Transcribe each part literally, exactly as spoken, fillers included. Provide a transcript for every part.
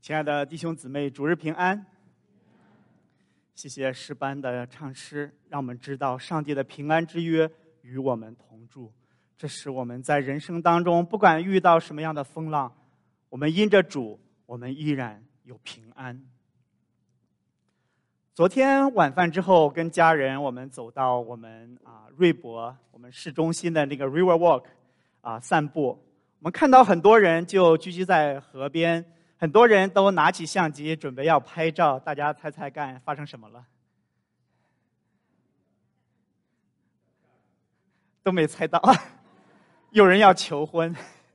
亲爱的弟兄姊妹，主日平安。谢谢诗班的唱诗，让我们知道上帝的平安之约与我们同住。这是我们在人生当中，不管遇到什么样的风浪，我们因着主，我们依然有平安。昨天晚饭之后，跟家人我们走到我们啊瑞博我们市中心的那个 River Walk 啊散步，我们看到很多人就聚集在河边。很多人都拿起相机准备要拍照，大家猜猜看发生什么了？都没猜到，有人要求婚。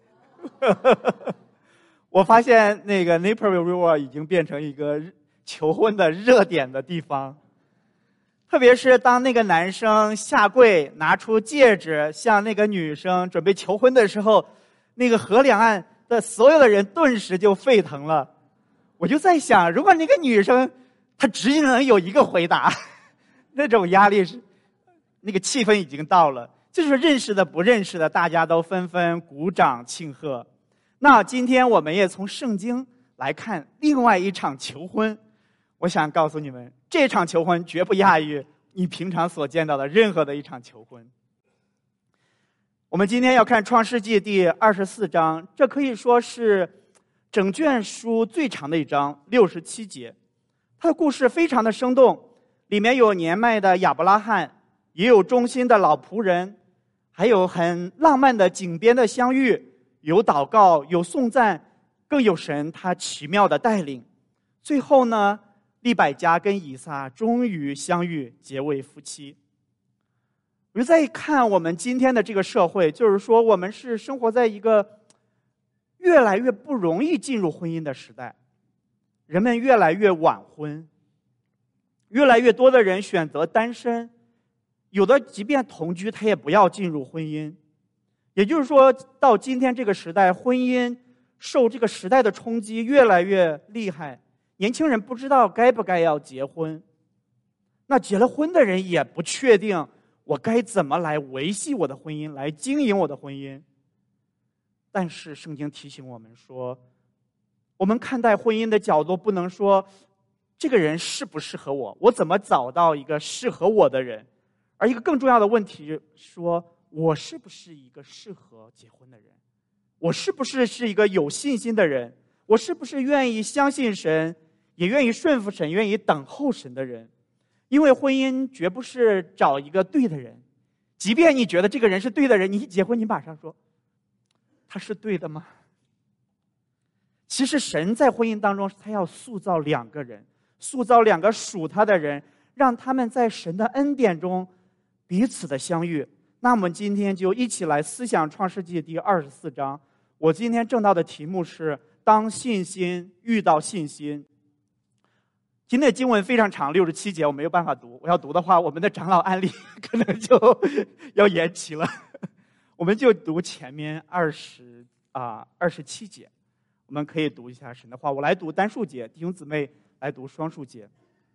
我发现那个 Naperville River 已经变成一个求婚的热点的地方，特别是当那个男生下跪拿出戒指向那个女生准备求婚的时候，那个河两岸的所有的人顿时就沸腾了。我就在想，如果那个女生她只能有一个回答，那种压力是，那个气氛已经到了，就是认识的不认识的大家都纷纷鼓掌庆贺。那今天我们也从圣经来看另外一场求婚，我想告诉你们，这场求婚绝不亚于你平常所见到的任何的一场求婚。我们今天要看创世纪第二十四章，这可以说是整卷书最长的一章，六十七节。它的故事非常的生动，里面有年迈的亚伯拉罕，也有忠心的老仆人，还有很浪漫的井边的相遇，有祷告，有颂赞，更有神他奇妙的带领。最后呢，利百加跟以撒终于相遇，结为夫妻。我就在看我们今天的这个社会，就是说我们是生活在一个越来越不容易进入婚姻的时代，人们越来越晚婚，越来越多的人选择单身，有的即便同居他也不要进入婚姻。也就是说，到今天这个时代，婚姻受这个时代的冲击越来越厉害，年轻人不知道该不该要结婚，那结了婚的人也不确定我该怎么来维系我的婚姻，来经营我的婚姻。但是圣经提醒我们说，我们看待婚姻的角度不能说这个人适不适合我，我怎么找到一个适合我的人，而一个更重要的问题说，我是不是一个适合结婚的人，我是不是是一个有信心的人，我是不是愿意相信神，也愿意顺服神，愿意等候神的人。因为婚姻绝不是找一个对的人，即便你觉得这个人是对的人，你一结婚你马上说他是对的吗？其实神在婚姻当中他要塑造两个人，塑造两个属他的人，让他们在神的恩典中彼此的相遇。那我们今天就一起来思想创世纪第二十四章。我今天正道的题目是当信心遇到信心。今天的经文非常长，六十七节，我没有办法读。我要读的话，我们的长老案例可能就要延期了。我们就读前面二十啊二十七节，我们可以读一下神的话。我来读单数节，弟兄姊妹来读双数节。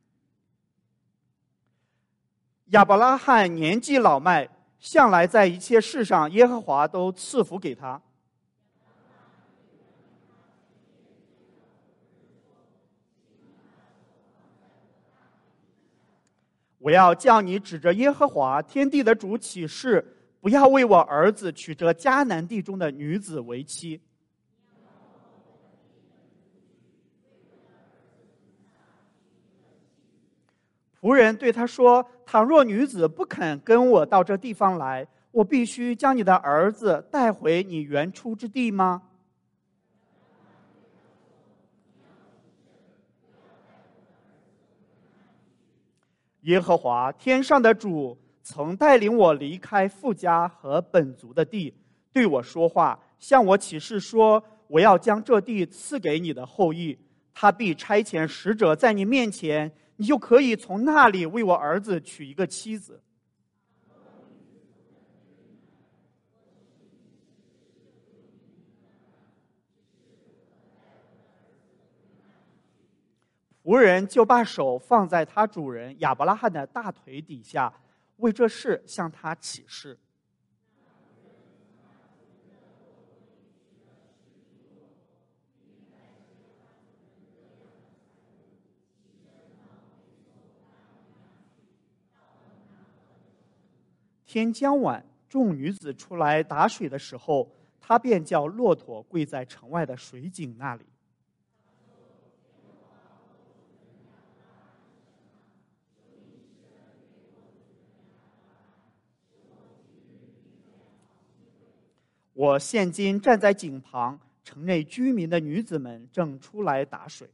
亚伯拉罕年纪老迈，向来在一切事上耶和华都赐福给他。我要叫你指着耶和华天地的主起誓，不要为我儿子娶这迦南地中的女子为妻。仆人对他说，倘若女子不肯跟我到这地方来，我必须将你的儿子带回你原出之地吗？耶和华天上的主曾带领我离开父家和本族的地，对我说话，向我起誓说，我要将这地赐给你的后裔，他必差遣使者在你面前，你就可以从那里为我儿子娶一个妻子。仆人就把手放在他主人亚伯拉罕的大腿底下，为这事向他起誓。 天将晚，众女子出来打水的时候，他便叫骆驼跪在城外的水井那里。我现今站在井旁，城内居民的女子们正出来打水。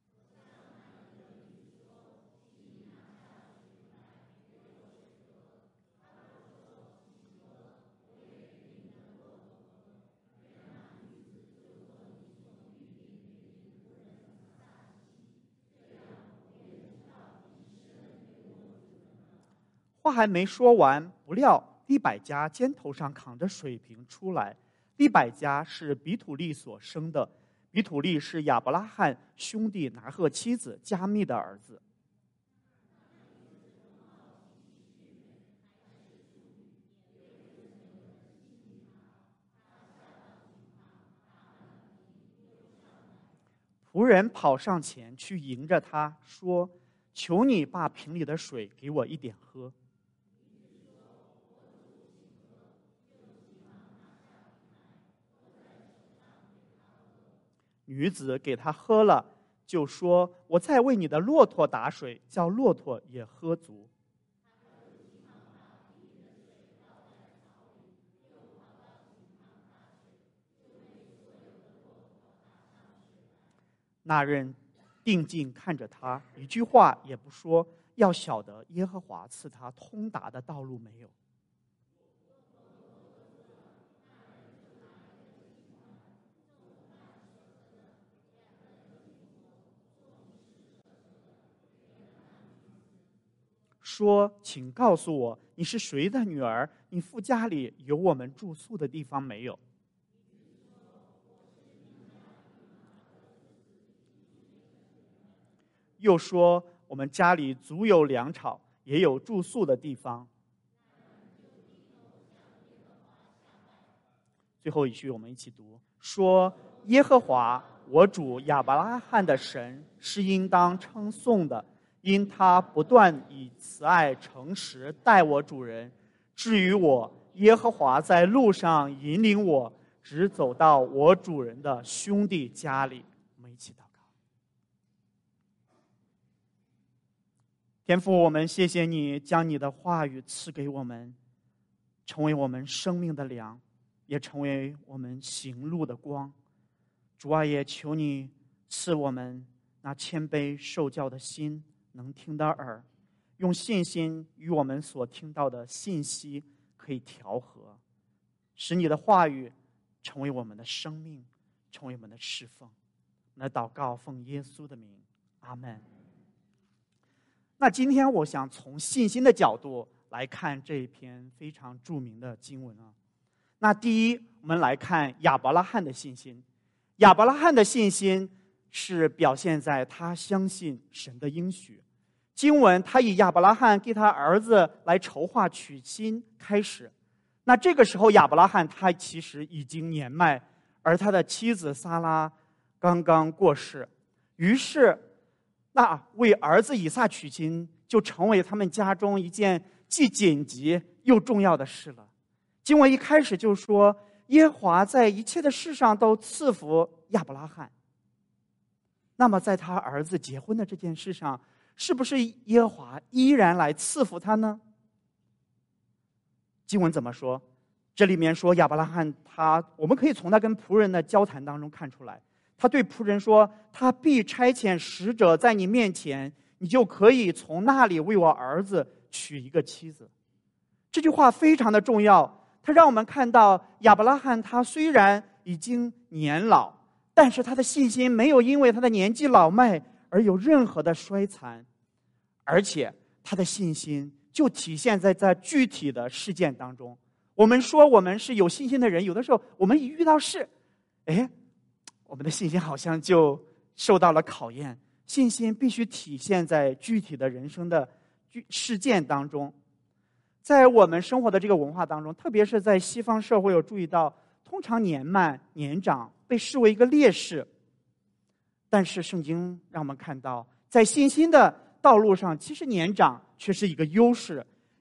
话还没说完，不料利百加肩头上扛着水瓶出来。利百加是比土利所生的，比土利是亚伯拉罕兄弟拿鹤妻子加密的儿子。仆人跑上前去迎着他说：“求你把瓶里的水给我一点喝。”女子给他喝了，就说：“我再为你的骆驼打水，叫骆驼也喝足。”那人定睛看着他，一句话也不说，要晓得耶和华赐他通达的道路没有。说：“请告诉我，你是谁的女儿？你父家里有我们住宿的地方没有？”又说：“我们家里足有粮草，也有住宿的地方。”最后一句我们一起读：“说耶和华我主亚伯拉罕的神是应当称颂的，因他不断以慈爱诚实待我主人。至于我，耶和华在路上引领我，直走到我主人的兄弟家里。”我们一起祷告。天父，我们谢谢你将你的话语赐给我们，成为我们生命的粮，也成为我们行路的光。主啊，也求你赐我们那谦卑受教的心，能听的耳，用信心与我们所听到的信息可以调和，使你的话语成为我们的生命，成为我们的侍奉。来祷告，奉耶稣的名，阿们。那今天我想从信心的角度来看这一篇非常著名的经文啊。那第一，我们来看亚伯拉罕的信心。亚伯拉罕的信心是表现在他相信神的应许。经文他以亚伯拉罕给他儿子来筹划娶亲开始。那这个时候亚伯拉罕他其实已经年迈，而他的妻子撒拉刚刚过世，于是那为儿子以撒娶亲就成为他们家中一件既紧急又重要的事了。经文一开始就说，耶和华在一切的事上都赐福亚伯拉罕。那么在他儿子结婚的这件事上，是不是耶和华依然来赐福他呢？经文怎么说？这里面说亚伯拉罕他，我们可以从他跟仆人的交谈当中看出来，他对仆人说，他必差遣使者在你面前，你就可以从那里为我儿子娶一个妻子。这句话非常的重要，它让我们看到亚伯拉罕他虽然已经年老，但是他的信心没有因为他的年纪老迈而有任何的衰残，而且他的信心就体现在在具体的事件当中。我们说我们是有信心的人，有的时候我们一遇到事，哎，我们的信心好像就受到了考验。信心必须体现在具体的人生的事件当中。在我们生活的这个文化当中，特别是在西方社会，有注意到，通常年迈年长被视为一个劣势。但是圣经让我们看到，在信心的道路上，其实年长却是一个优势。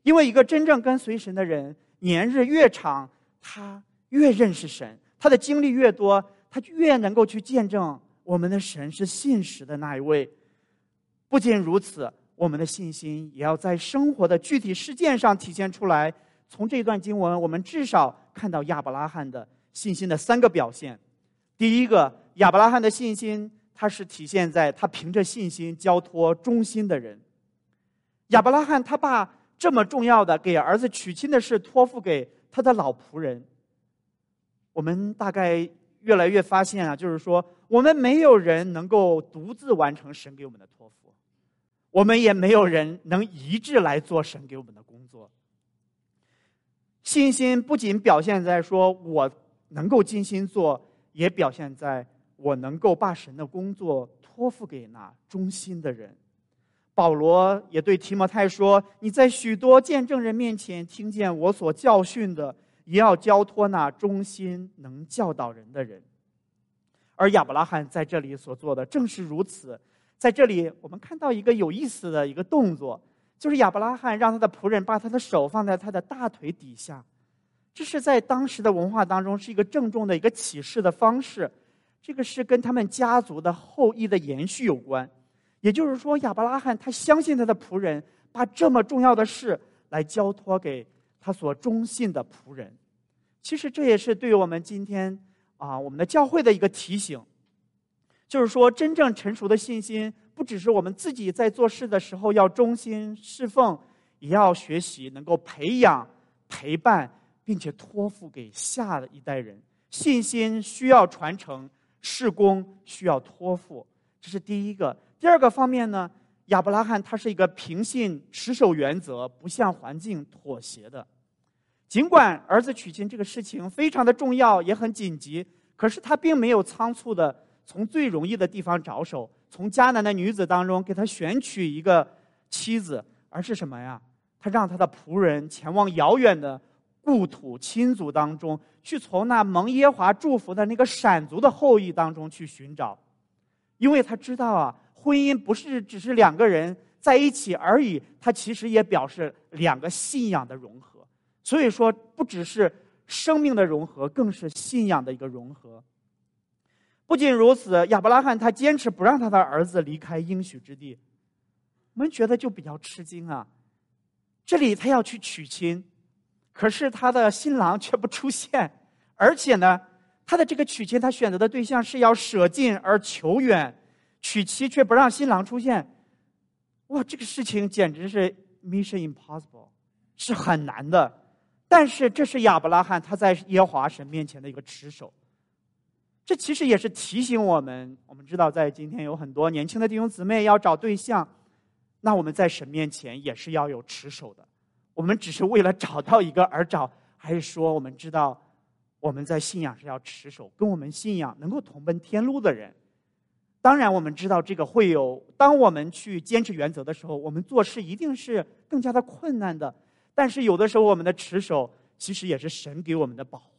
因为一个真正跟随神的人，年日越长，他越认识神，他的经历越多，他越能够去见证我们的神是信实的那一位。不仅如此，我们的信心也要在生活的具体事件上体现出来。从这段经文，我们至少看到亚伯拉罕的信心的三个表现。第一个，亚伯拉罕的信心，他是体现在他凭着信心交托忠心的人。亚伯拉罕他把这么重要的给儿子娶亲的事托付给他的老仆人。我们大概越来越发现啊，就是说我们没有人能够独自完成神给我们的托付，我们也没有人能一致来做神给我们的工作。信心不仅表现在说我能够尽心做，也表现在我能够把神的工作托付给那忠心的人。保罗也对提摩太说，你在许多见证人面前听见我所教训的，也要交托那忠心能教导人的人。而亚伯拉罕在这里所做的正是如此。在这里我们看到一个有意思的一个动作，就是亚伯拉罕让他的仆人把他的手放在他的大腿底下。这是在当时的文化当中是一个郑重的一个启示的方式，这个是跟他们家族的后裔的延续有关。也就是说，亚伯拉罕他相信他的仆人，把这么重要的事来交托给他所忠信的仆人。其实这也是对于我们今天啊我们的教会的一个提醒，就是说真正成熟的信心不只是我们自己在做事的时候要忠心侍奉，也要学习能够培养陪伴并且托付给下一代人。信心需要传承，事工需要托付，这是第一个。第二个方面呢，亚伯拉罕他是一个凭信持守原则，不向环境妥协的。尽管儿子娶亲这个事情非常的重要，也很紧急，可是他并没有仓促的从最容易的地方着手，从迦南的女子当中给他选取一个妻子，而是什么呀？他让他的仆人前往遥远的故土亲族当中，去从那蒙耶和华祝福的那个闪族的后裔当中去寻找。因为他知道啊，婚姻不是只是两个人在一起而已，它其实也表示两个信仰的融合。所以说不只是生命的融合，更是信仰的一个融合。不仅如此，亚伯拉罕他坚持不让他的儿子离开应许之地。我们觉得就比较吃惊啊，这里他要去娶亲，可是他的新郎却不出现，而且呢他的这个娶亲，他选择的对象是要舍近而求远，娶妻却不让新郎出现。哇，这个事情简直是 mission impossible， 是很难的。但是这是亚伯拉罕他在耶和华神面前的一个持守。这其实也是提醒我们，我们知道在今天有很多年轻的弟兄姊妹要找对象，那我们在神面前也是要有持守的。我们只是为了找到一个而找，还是说我们知道我们在信仰是要持守，跟我们信仰能够同奔天路的人。当然我们知道这个会有，当我们去坚持原则的时候，我们做事一定是更加的困难的，但是有的时候我们的持守其实也是神给我们的保护。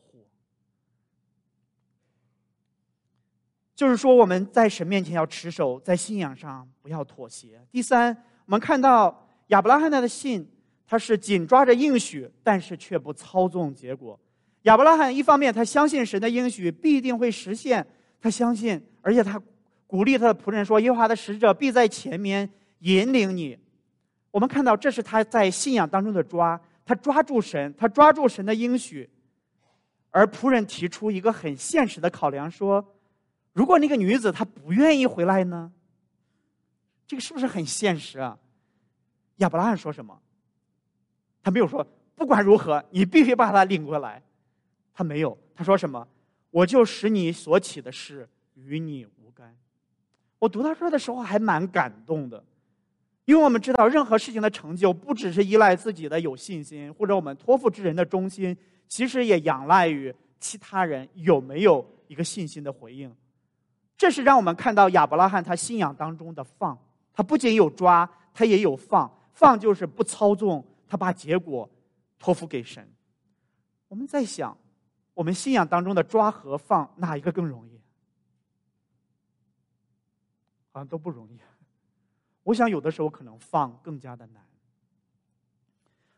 就是说我们在神面前要持守，在信仰上不要妥协。第三，我们看到亚伯拉罕的信，他是紧抓着应许，但是却不操纵结果。亚伯拉罕一方面他相信神的应许必定会实现，他相信，而且他鼓励他的仆人说，耶和华的使者必在前面引领你。我们看到这是他在信仰当中的抓，他抓住神，他抓住神的应许。而仆人提出一个很现实的考量，说如果那个女子她不愿意回来呢？这个是不是很现实啊？亚伯拉罕说什么？他没有说不管如何你必须把她领过来，他没有。他说什么？我就使你所起的事与你无干。我读到这儿的时候还蛮感动的，因为我们知道任何事情的成就不只是依赖自己的有信心，或者我们托付之人的忠心，其实也仰赖于其他人有没有一个信心的回应。这是让我们看到亚伯拉罕他信仰当中的放，他不仅有抓，他也有放。放就是不操纵，他把结果托付给神。我们在想，我们信仰当中的抓和放哪一个更容易？好像都不容易。我想有的时候可能放更加的难。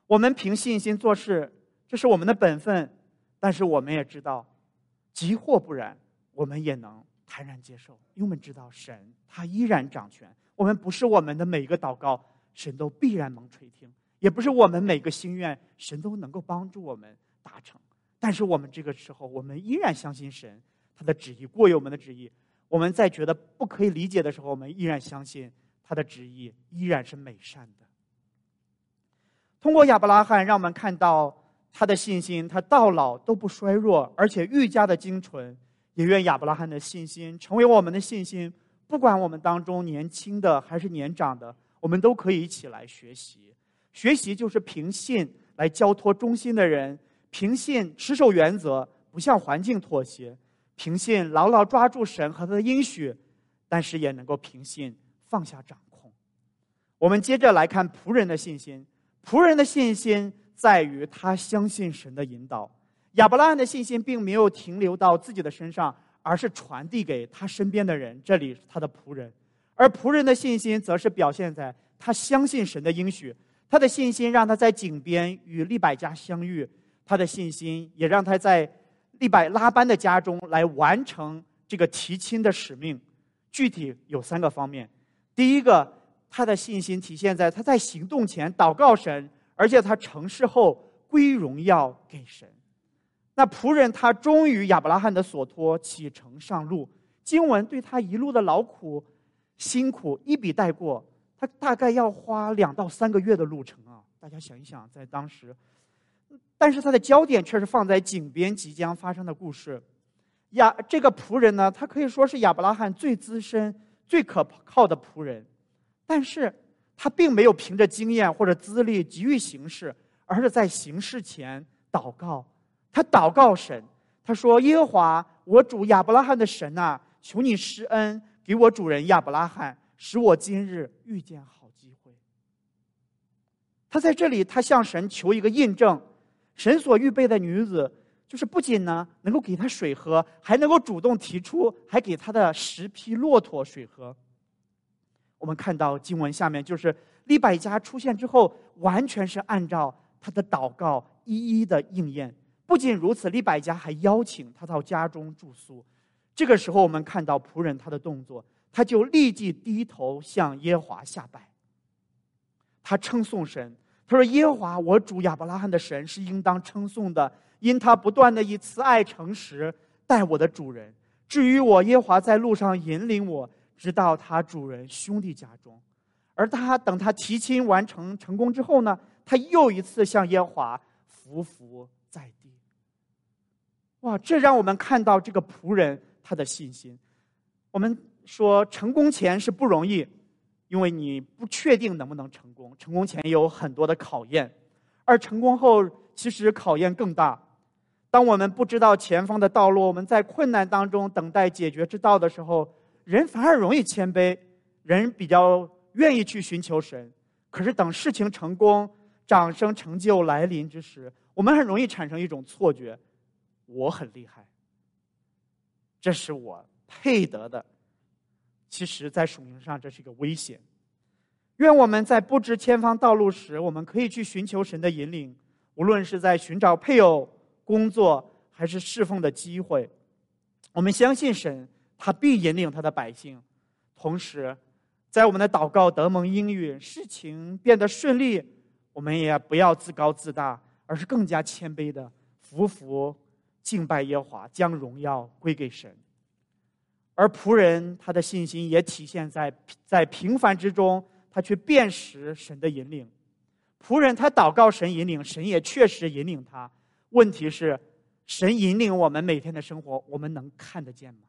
我们凭信心做事，这是我们的本分，但是我们也知道，即或不然，我们也能坦然接受，因为我们知道神他依然掌权。我们不是我们的每一个祷告神都必然蒙垂听，也不是我们每个心愿神都能够帮助我们达成，但是我们这个时候，我们依然相信神他的旨意过于我们的旨意。我们在觉得不可以理解的时候，我们依然相信他的旨意依然是美善的。通过亚伯拉罕，让我们看到他的信心，他到老都不衰弱，而且愈加的精纯。也愿亚伯拉罕的信心成为我们的信心，不管我们当中年轻的还是年长的，我们都可以一起来学习。学习就是凭信来交托忠心的人，凭信持守原则，不向环境妥协，凭信牢牢抓住神和他的应许，但是也能够凭信放下掌控。我们接着来看仆人的信心。仆人的信心在于他相信神的引导。亚伯拉罕的信心并没有停留到自己的身上，而是传递给他身边的人，这里是他的仆人。而仆人的信心则是表现在他相信神的应许。他的信心让他在井边与利百加相遇，他的信心也让他在利百拉班的家中来完成这个提亲的使命。具体有三个方面。第一个，他的信心体现在他在行动前祷告神，而且他成事后归荣耀给神。那仆人他忠于亚伯拉罕的所托，启程上路。经文对他一路的劳苦辛苦一笔带过，他大概要花两到三个月的路程啊！大家想一想，在当时，但是他的焦点却是放在井边即将发生的故事。亚这个仆人呢，他可以说是亚伯拉罕最资深、最可靠的仆人，但是他并没有凭着经验或者资历急于行事，而是在行事前祷告。他祷告神，他说：“耶和华，我主亚伯拉罕的神啊，求你施恩给我主人亚伯拉罕，使我今日遇见好机会。”他在这里，他向神求一个印证，神所预备的女子，就是不仅呢能够给他水喝，还能够主动提出，还给他的十匹骆驼水喝。我们看到经文下面，就是利百加出现之后，完全是按照他的祷告一一的应验。不仅如此，利百加还邀请他到家中住宿。这个时候，我们看到仆人他的动作，他就立即低头向耶和华下拜。他称颂神，他说：“耶和华，我主亚伯拉罕的神是应当称颂的，因他不断的以慈爱诚实待我的主人。至于我，耶和华在路上引领我，直到他主人兄弟家中。”而他等他提亲完成成功之后呢，他又一次向耶和华伏伏在地。哇，这让我们看到这个仆人他的信心。我们说成功前是不容易，因为你不确定能不能成功，成功前有很多的考验，而成功后其实考验更大。当我们不知道前方的道路，我们在困难当中等待解决之道的时候，人反而容易谦卑，人比较愿意去寻求神。可是等事情成功、掌声成就来临之时，我们很容易产生一种错觉，我很厉害，这是我配得的。其实在属灵上这是一个危险。愿我们在不知前方道路时，我们可以去寻求神的引领，无论是在寻找配偶、工作还是侍奉的机会，我们相信神他必引领他的百姓。同时在我们的祷告得蒙应允，事情变得顺利，我们也不要自高自大，而是更加谦卑的服服敬拜耶和华，将荣耀归给神。而仆人他的信心也体现在在平凡之中，他去辨识神的引领。仆人他祷告神引领，神也确实引领他。问题是，神引领我们每天的生活，我们能看得见吗？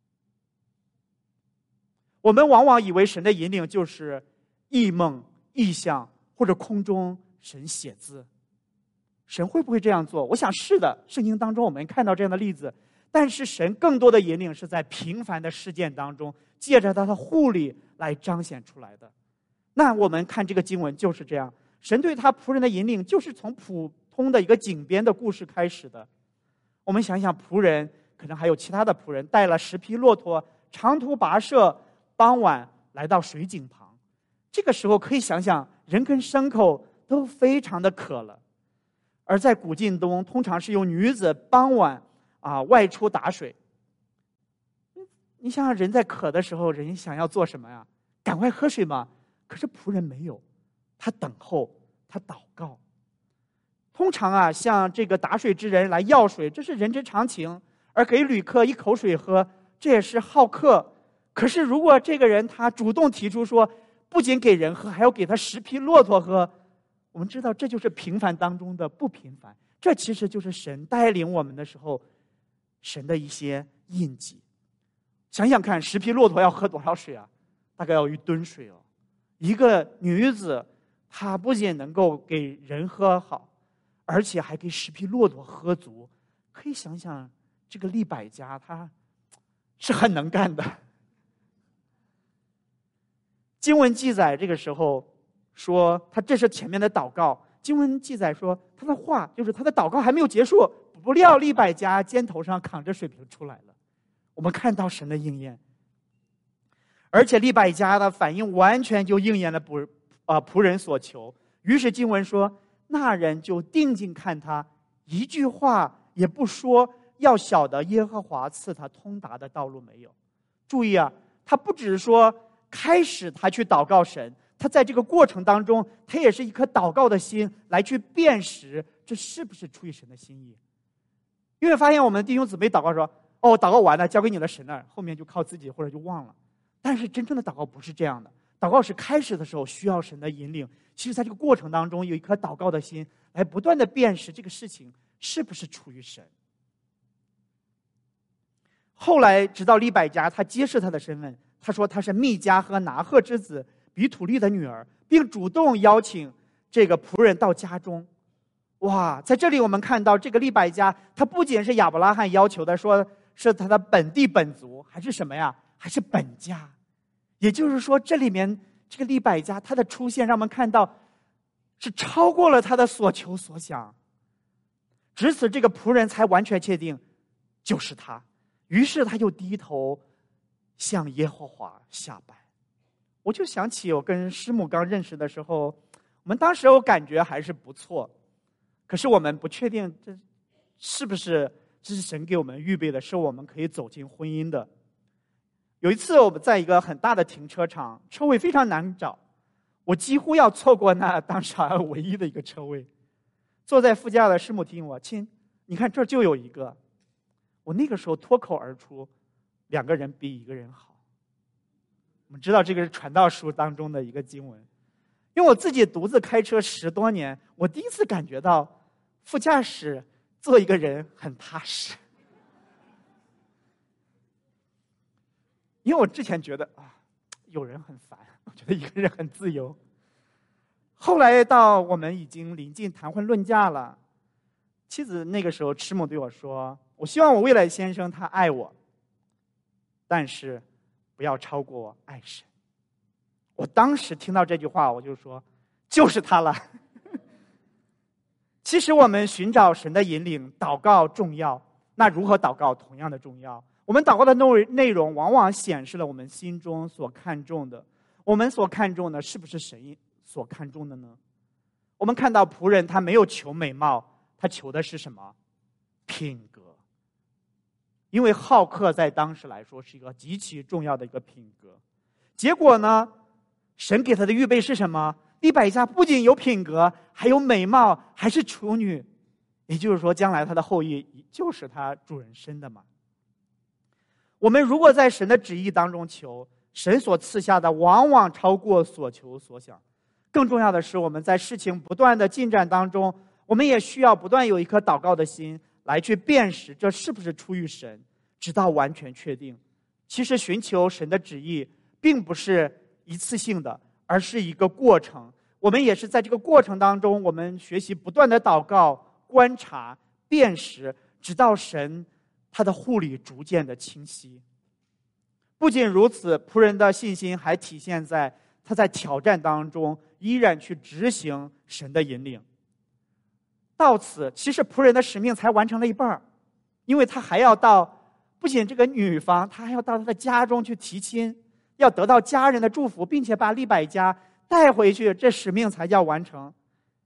我们往往以为神的引领就是异梦、异象，或者空中神写字。神会不会这样做？我想是的，圣经当中我们看到这样的例子。但是神更多的引领是在平凡的事件当中，借着他的护理来彰显出来的。那我们看这个经文就是这样，神对他仆人的引领就是从普通的一个井边的故事开始的。我们想想，仆人可能还有其他的仆人带了十匹骆驼，长途跋涉，傍晚来到水井旁。这个时候可以想想，人跟牲口都非常的渴了。而在古晋东，通常是由女子傍晚啊外出打水。你想想，人在渴的时候，人想要做什么呀？赶快喝水嘛。可是仆人没有，他等候，他祷告。通常啊，向这个打水之人来要水，这是人之常情；而给旅客一口水喝，这也是好客。可是如果这个人他主动提出说，不仅给人喝，还要给他十匹骆驼喝，我们知道这就是平凡当中的不平凡。这其实就是神带领我们的时候，神的一些印记。想想看，十匹骆驼要喝多少水啊？大概要一吨水哦。一个女子，她不仅能够给人喝好，而且还给十匹骆驼喝足。可以想想，这个利百加她是很能干的。经文记载这个时候说，他这是前面的祷告。经文记载说，他的话就是他的祷告还没有结束，不料利百加肩头上扛着水瓶出来了。我们看到神的应验，而且利百加的反应完全就应验了仆啊仆人所求。于是经文说，那人就定睛看他，一句话也不说，要晓得耶和华赐他通达的道路没有。注意啊，他不只是说开始他去祷告神，他在这个过程当中，他也是一颗祷告的心来去辨识这是不是出于神的心意。因为发现我们弟兄姊妹祷告说，哦，祷告完了交给你的神那儿，后面就靠自己或者就忘了。但是真正的祷告不是这样的，祷告是开始的时候需要神的引领，其实在这个过程当中有一颗祷告的心来不断的辨识这个事情是不是出于神。后来直到利百加他揭示他的身份，他说他是密迦和拿鹤之子比土利的女儿，并主动邀请这个仆人到家中。哇，在这里我们看到这个利百加，他不仅是亚伯拉罕要求的，说是他的本地本族，还是什么呀？还是本家。也就是说，这里面这个利百加他的出现，让我们看到是超过了他的所求所想。至此，这个仆人才完全确定就是他。于是他就低头向耶和华下拜。我就想起我跟师母刚认识的时候，我们当时我感觉还是不错，可是我们不确定这是不是这是神给我们预备的，是我们可以走进婚姻的。有一次我们在一个很大的停车场，车位非常难找，我几乎要错过那当时好像唯一的一个车位。坐在副驾的师母提醒我，亲，你看这就有一个。我那个时候脱口而出，两个人比一个人好。我们知道这个是传道书当中的一个经文。因为我自己独自开车十多年，我第一次感觉到副驾驶做一个人很踏实。因为我之前觉得啊，有人很烦，我觉得一个人很自由。后来到我们已经临近谈婚论嫁了，妻子那个时候师母对我说，我希望我未来先生他爱我，但是不要超过我爱神。我当时听到这句话，我就说就是他了。其实我们寻找神的引领，祷告重要，那如何祷告同样的重要。我们祷告的内容往往显示了我们心中所看重的，我们所看重的是不是神所看重的呢？我们看到仆人他没有求美貌，他求的是什么？品格。因为好客在当时来说是一个极其重要的一个品格。结果呢，神给他的预备是什么？利百加不仅有品格，还有美貌，还是处女。也就是说，将来他的后裔就是他主人生的嘛。我们如果在神的旨意当中求，神所赐下的往往超过所求所想。更重要的是，我们在事情不断的进展当中，我们也需要不断有一颗祷告的心来去辨识这是不是出于神，直到完全确定。其实寻求神的旨意并不是一次性的，而是一个过程。我们也是在这个过程当中，我们学习不断的祷告、观察、辨识，直到神他的护理逐渐的清晰。不仅如此，仆人的信心还体现在他在挑战当中依然去执行神的引领。到此，其实仆人的使命才完成了一半，因为他还要到，不仅这个女方，他还要到他的家中去提亲，要得到家人的祝福，并且把利百加带回去，这使命才叫完成。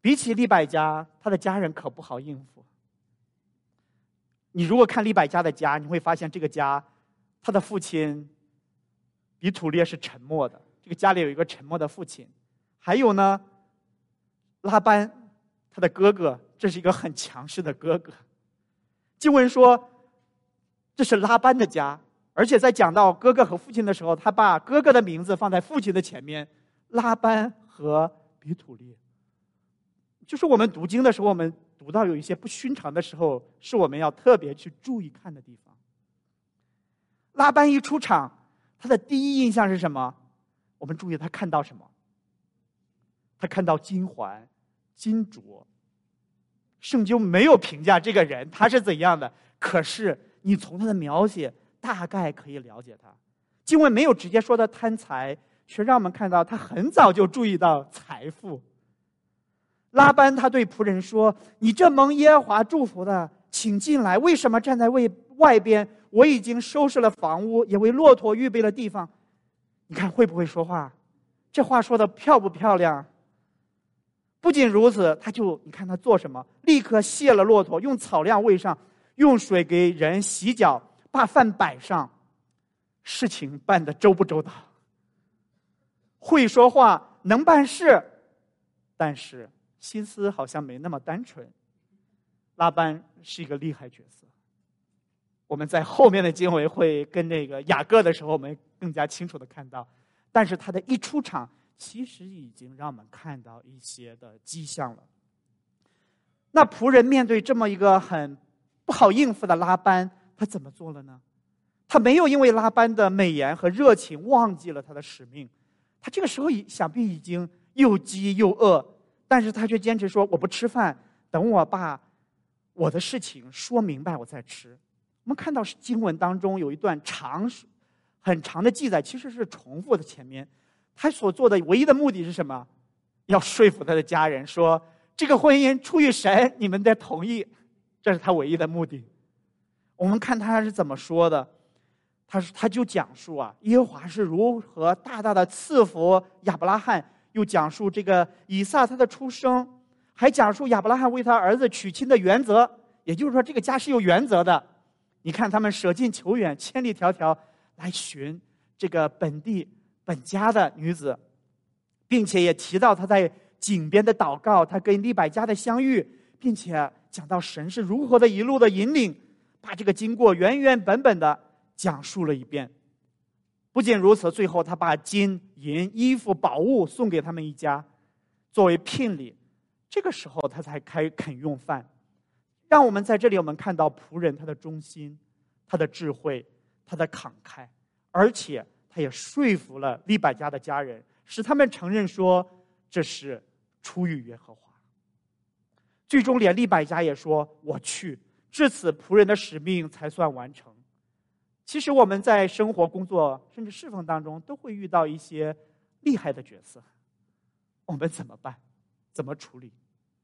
比起利百加，他的家人可不好应付。你如果看利百加的家，你会发现这个家，他的父亲比土列是沉默的，这个家里有一个沉默的父亲。还有呢，拉班他的哥哥，这是一个很强势的哥哥。经文说这是拉班的家，而且在讲到哥哥和父亲的时候，他把哥哥的名字放在父亲的前面，拉班和比土列。就是我们读经的时候，我们读到有一些不寻常的时候，是我们要特别去注意看的地方。拉班一出场，他的第一印象是什么？我们注意他看到什么？他看到金环、金镯。圣经没有评价这个人他是怎样的，可是你从他的描写大概可以了解他。经文没有直接说他贪财，却让我们看到他很早就注意到财富。拉班他对仆人说：“你这蒙耶和华祝福的，请进来。为什么站在外边？我已经收拾了房屋，也为骆驼预备了地方。”你看会不会说话？这话说的漂不漂亮？不仅如此，他就你看他做什么？立刻卸了骆驼，用草料喂上，用水给人洗脚，把饭摆上。事情办得周不周到？会说话，能办事，但是心思好像没那么单纯。拉班是一个厉害角色，我们在后面的经文会跟那个雅各的时候，我们更加清楚的看到。但是他的一出场，其实已经让我们看到一些的迹象了。那仆人面对这么一个很不好应付的拉班，他怎么做了呢？他没有因为拉班的美言和热情忘记了他的使命。他这个时候想必已经又饥又饿，但是他却坚持说：“我不吃饭，等我把我的事情说明白，我再吃。”我们看到经文当中有一段长、很长的记载，其实是重复的。前面他所做的唯一的目的是什么？要说服他的家人说，这个婚姻出于神，你们得同意，这是他唯一的目的。我们看他是怎么说的，他他就讲述啊，耶和华是如何大大的赐福亚伯拉罕，又讲述这个以撒他的出生，还讲述亚伯拉罕为他儿子娶亲的原则。也就是说，这个家是有原则的。你看他们舍近求远，千里迢迢来寻这个本地本家的女子，并且也提到他在井边的祷告，他跟利百加的相遇，并且讲到神是如何的一路的引领，把这个经过原原本本的讲述了一遍。不仅如此，最后他把金银衣服宝物送给他们一家作为聘礼，这个时候他才开肯用饭。让我们在这里我们看到仆人他的忠心，他的智慧，他的慷慨，而且他也说服了利百加的家人，使他们承认说这是出于耶和华。最终连利百加也说我去，至此仆人的使命才算完成。其实我们在生活工作甚至侍奉当中都会遇到一些厉害的角色，我们怎么办？怎么处理？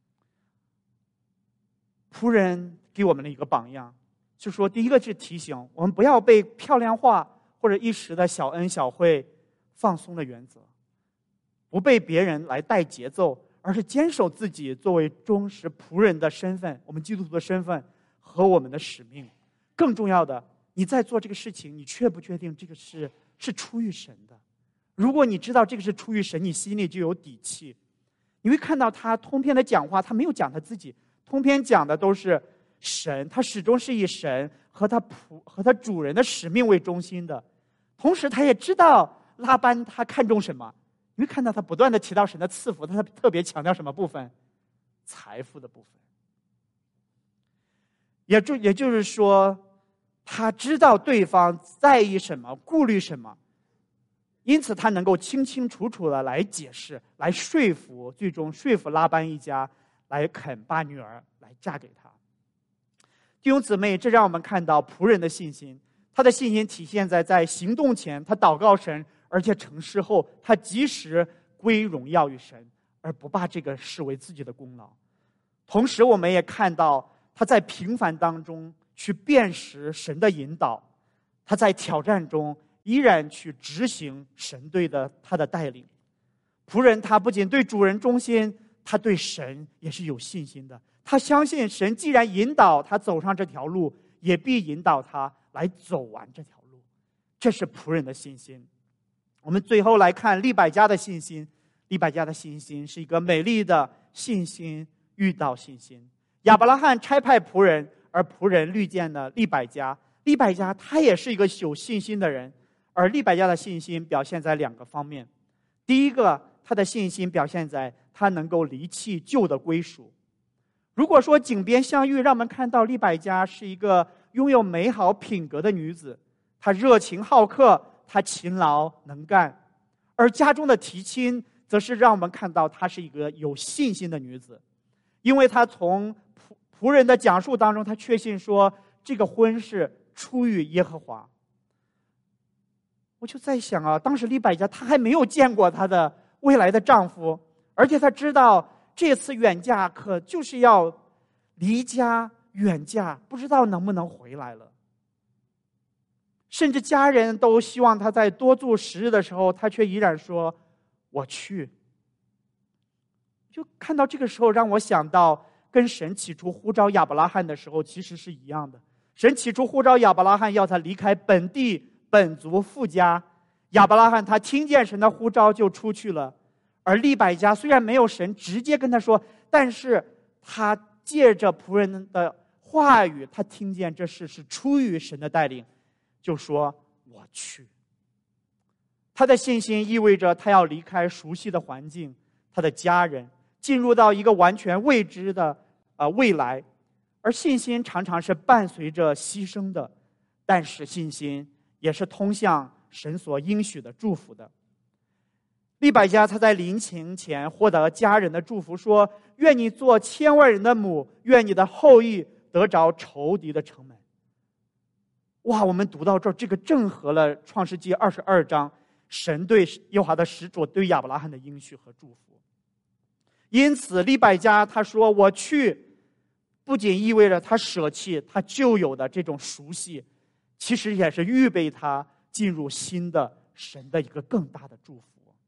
仆人给我们的一个榜样，就说第一个是提醒我们不要被漂亮话或者一时的小恩小惠放松了原则，不被别人来带节奏，而是坚守自己作为忠实仆人的身份，我们基督徒的身份和我们的使命。更重要的，你在做这个事情，你确不确定这个是是出于神的？如果你知道这个是出于神，你心里就有底气。你会看到他通篇的讲话，他没有讲他自己，通篇讲的都是神，他始终是以神和他仆和他主人的使命为中心的。同时他也知道拉班他看重什么，你会看到他不断的提到神的赐福，他特别强调什么部分？财富的部分。也就也就是说，他知道对方在意什么，顾虑什么，因此他能够清清楚楚的来解释，来说服，最终说服拉班一家来肯把女儿来嫁给他。弟兄姊妹，这让我们看到仆人的信心，他的信心体现在在行动前他祷告神，而且成事后他及时归荣耀于神，而不把这个视为自己的功劳。同时我们也看到他在平凡当中去辨识神的引导，他在挑战中依然去执行神对的他的带领。仆人他不仅对主人忠心， 他对神也是有信心的。他相信神既然引导他走上这条路，也必引导他来走完这条路。这是仆人的信心。我们最后来看利百加的信心。利百加的信心是一个美丽的信心遇到信心。亚伯拉罕差派仆人，而仆人遇见了利百加。利百加他也是一个有信心的人，而利百加的信心表现在两个方面。第一个，他的信心表现在他能够离弃旧的归属。如果说井边相遇让我们看到利百加是一个拥有美好品格的女子，她热情好客，她勤劳能干，而家中的提亲则是让我们看到她是一个有信心的女子，因为她从仆仆人的讲述当中，她确信说这个婚是出于耶和华。我就在想啊，当时利百加她还没有见过她的未来的丈夫，而且她知道这次远嫁可就是要离家远嫁，不知道能不能回来了。甚至家人都希望她在多住十日的时候，她却依然说我去。就看到这个时候，让我想到跟神起初呼召亚伯拉罕的时候其实是一样的。神起初呼召亚伯拉罕要他离开本地本族父家，亚伯拉罕他听见神的呼召就出去了。而利百加虽然没有神直接跟他说，但是他借着仆人的话语，他听见这事是出于神的带领，就说我去。他的信心意味着他要离开熟悉的环境，他的家人，进入到一个完全未知的呃未来。而信心常常是伴随着牺牲的，但是信心也是通向神所应许的祝福的。利百加他在临行前获得家人的祝福，说愿你做千万人的母，愿你的后裔得着仇敌的城门。哇，我们读到这儿，这个正合了创世纪二十二章神对耶和华的使者对亚伯拉罕的应许和祝福。因此利百加他说我去，不仅意味着他舍弃他旧有的这种熟悉，其实也是预备他进入新的神的一个更大的祝福。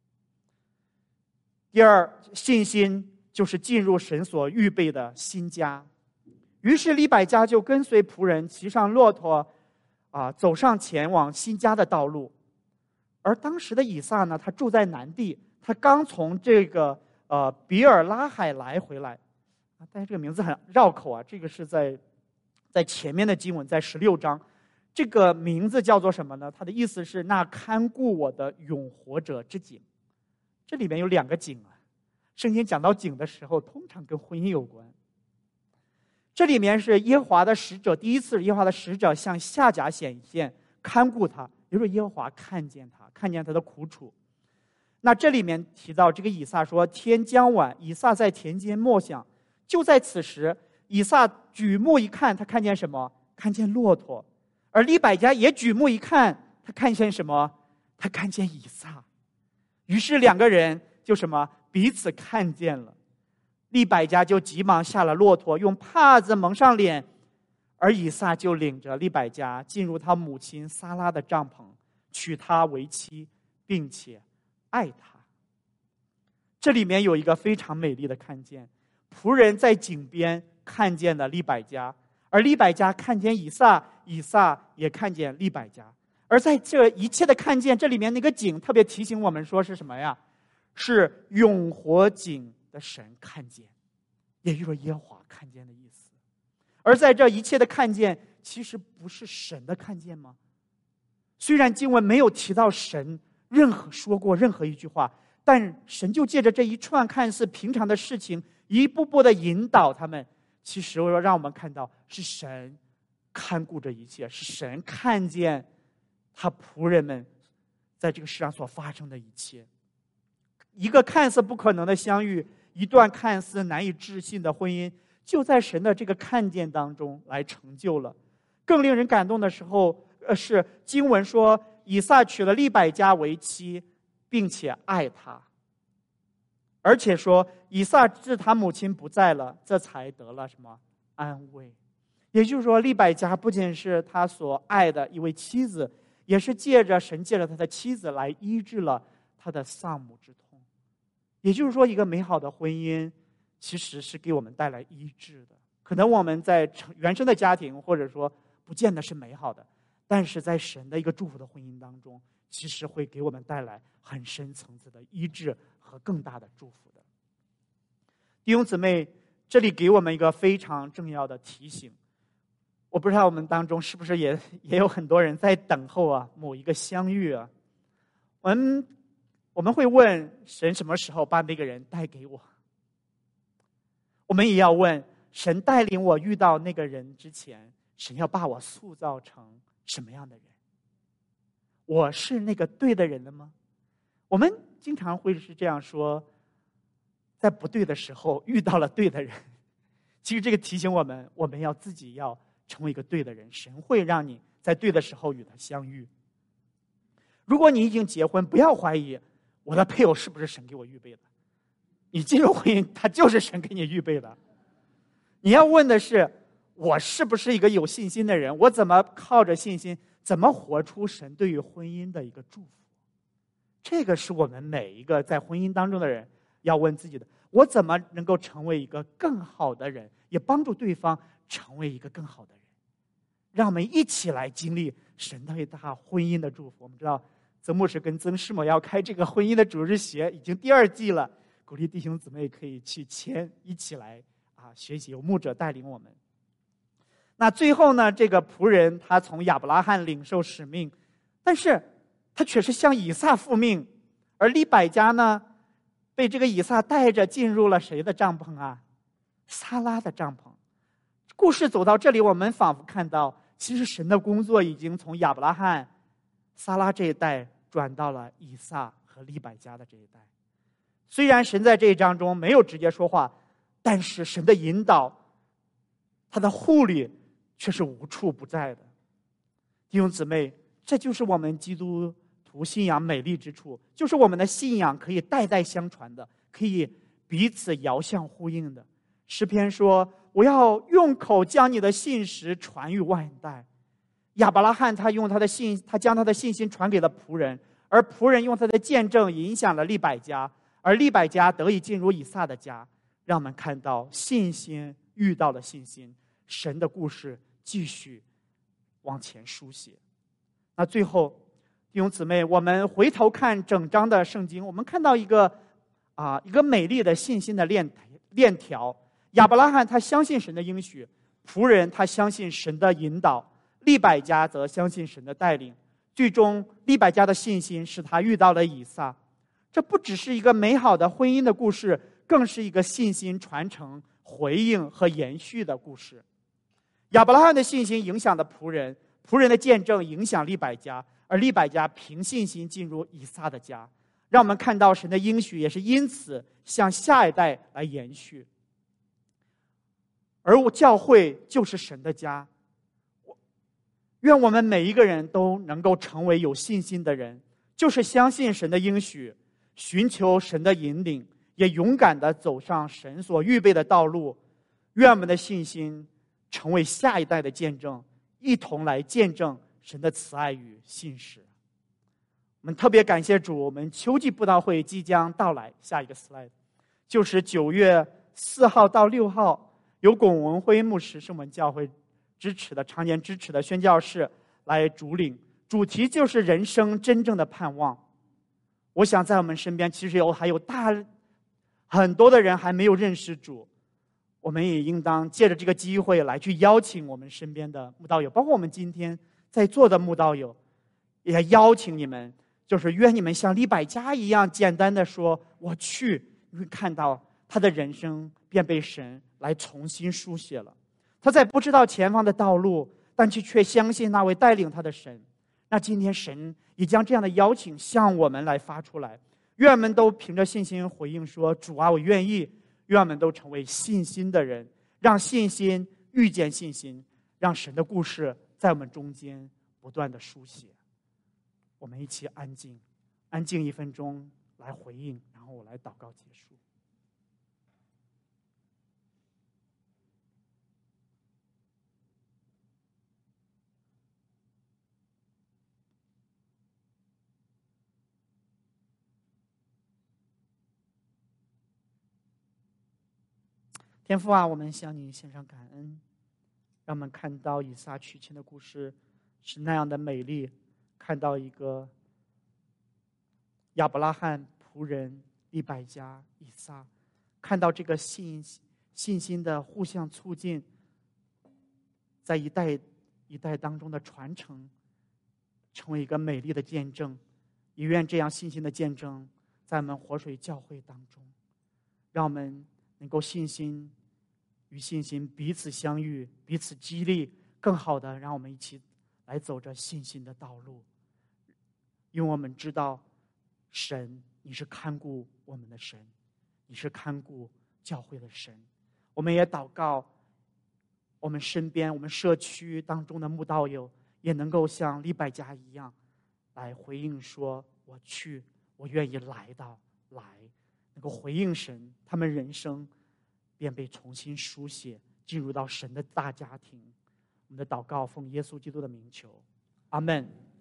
第二，信心就是进入神所预备的新家。于是利百加就跟随仆人骑上骆驼啊，走上前往新家的道路。而当时的以撒呢，他住在南地，他刚从这个呃比尔拉海来回来。但是这个名字很绕口啊，这个是在在前面的经文，在十六章，这个名字叫做什么呢？它的意思是那看顾我的永活者之井。这里面有两个井啊，圣经讲到井的时候，通常跟婚姻有关。这里面是耶和华的使者，第一次耶和华的使者向夏甲显现，看顾他，也就是耶和华看见他，看见他的苦楚。那这里面提到这个以撒说，天将晚，以撒在田间默想。就在此时，以撒举目一看，他看见什么？看见骆驼。而利百加也举目一看，他看见什么？他看见以撒。于是两个人就什么？彼此看见了。利百加就急忙下了骆驼，用帕子蒙上脸，而以撒就领着利百加进入他母亲撒拉的帐篷，娶她为妻，并且爱她。这里面有一个非常美丽的看见，仆人在井边看见了利百加，而利百加看见以撒，以撒也看见利百加。而在这一切的看见，这里面那个井特别提醒我们说是什么呀？是永活井的神看见，也就是耶和华看见的意思。而在这一切的看见，其实不是神的看见吗？虽然经文没有提到神任何说过任何一句话，但神就借着这一串看似平常的事情，一步步的引导他们，其实让我们看到是神看顾这一切，是神看见他仆人们在这个世上所发生的一切。一个看似不可能的相遇，一段看似难以置信的婚姻，就在神的这个看见当中来成就了。更令人感动的时候，呃，是经文说以撒娶了利百加为妻，并且爱她。而且说以撒自他母亲不在了，这才得了什么安慰。也就是说，利百加不仅是他所爱的一位妻子，也是借着神借着他的妻子来医治了他的丧母之痛。也就是说，一个美好的婚姻其实是给我们带来医治的。可能我们在原生的家庭，或者说不见得是美好的，但是在神的一个祝福的婚姻当中，其实会给我们带来很深层次的医治和更大的祝福的。弟兄姊妹，这里给我们一个非常重要的提醒。我不知道我们当中是不是也也有很多人在等候啊某一个相遇啊。我们我们会问神什么时候把那个人带给我？我们也要问神带领我遇到那个人之前，神要把我塑造成什么样的人？我是那个对的人了吗？我们经常会是这样说，在不对的时候遇到了对的人。其实这个提醒我们，我们要自己要成为一个对的人，神会让你在对的时候与他相遇。如果你已经结婚，不要怀疑我的配偶是不是神给我预备的。你进入婚姻，他就是神给你预备的。你要问的是，我是不是一个有信心的人？我怎么靠着信心，怎么活出神对于婚姻的一个祝福？这个是我们每一个在婚姻当中的人要问自己的。我怎么能够成为一个更好的人，也帮助对方成为一个更好的人？让我们一起来经历神对他婚姻的祝福。我们知道曾牧师跟曾师母要开这个婚姻的主日学，已经第二季了，鼓励弟兄姊妹可以去签，一起来啊学习，有牧者带领我们。那最后呢，这个仆人他从亚伯拉罕领受使命，但是他却是向以撒复命，而利百加呢，被这个以撒带着进入了谁的帐篷啊？撒拉的帐篷。故事走到这里，我们仿佛看到，其实神的工作已经从亚伯拉罕、撒拉这一代转到了以撒和利百加的这一代。虽然神在这一章中没有直接说话，但是神的引导，他的护理却是无处不在的。弟兄姊妹，这就是我们基督徒信仰美丽之处，就是我们的信仰可以代代相传的，可以彼此遥相呼应的。诗篇说，我要用口将你的信实传于万代。亚伯拉罕他用他的信，他将他的信心传给了仆人，而仆人用他的见证影响了利百加，而利百加得以进入以撒的家。让我们看到信心遇到了信心，神的故事继续往前书写。那最后弟兄姊妹，我们回头看整章的圣经，我们看到一个啊一个美丽的信心的链链条。亚伯拉罕他相信神的应许，仆人他相信神的引导，利百加则相信神的带领。最终利百加的信心使他遇到了以撒。这不只是一个美好的婚姻的故事，更是一个信心传承、回应和延续的故事。亚伯拉罕的信心影响了仆人，仆人的见证影响利百加，而利百加凭信心进入以撒的家。让我们看到神的应许也是因此向下一代来延续。而教会就是神的家，愿我们每一个人都能够成为有信心的人，就是相信神的应许，寻求神的引领，也勇敢地走上神所预备的道路。愿我们的信心成为下一代的见证，一同来见证神的慈爱与信实。我们特别感谢主，我们秋季布道会即将到来。下一个 slide 就是九月四号到六号，由龚文辉牧师是我们教会支持的常年支持的宣教士来主领，主题就是人生真正的盼望。我想在我们身边其实有还有大很多的人还没有认识主，我们也应当借着这个机会来去邀请我们身边的慕道友，包括我们今天在座的慕道友，也邀请你们，就是愿你们像利百加一样简单的说我去，你会看到他的人生便被神来重新书写了。他在不知道前方的道路，但是却相信那位带领他的神。那今天神也将这样的邀请向我们来发出来，愿我们都凭着信心回应说，主啊，我愿意。愿我们都成为信心的人，让信心遇见信心，让神的故事在我们中间不断的书写。我们一起安静安静一分钟来回应，然后我来祷告结束。 天父啊，我们向你献上感恩，让我们看到以撒娶亲的故事是那样的美丽，看到一个亚伯拉罕仆人利百加以撒，看到这个信信心的互相促进，在一代一代当中的传承，成为一个美丽的见证。也愿这样信心的见证在我们活水教会当中，让我们能够信心与信心彼此相遇，彼此激励，更好的让我们一起来走着信心的道路。因为我们知道神，你是看顾我们的神，你是看顾教会的神。我们也祷告我们身边我们社区当中的慕道友也能够像利百加一样来回应说，我去，我愿意来到来，能够回应神，他们人生便被重新书写，进入到神的大家庭。我们的祷告奉耶稣基督的名求，阿们。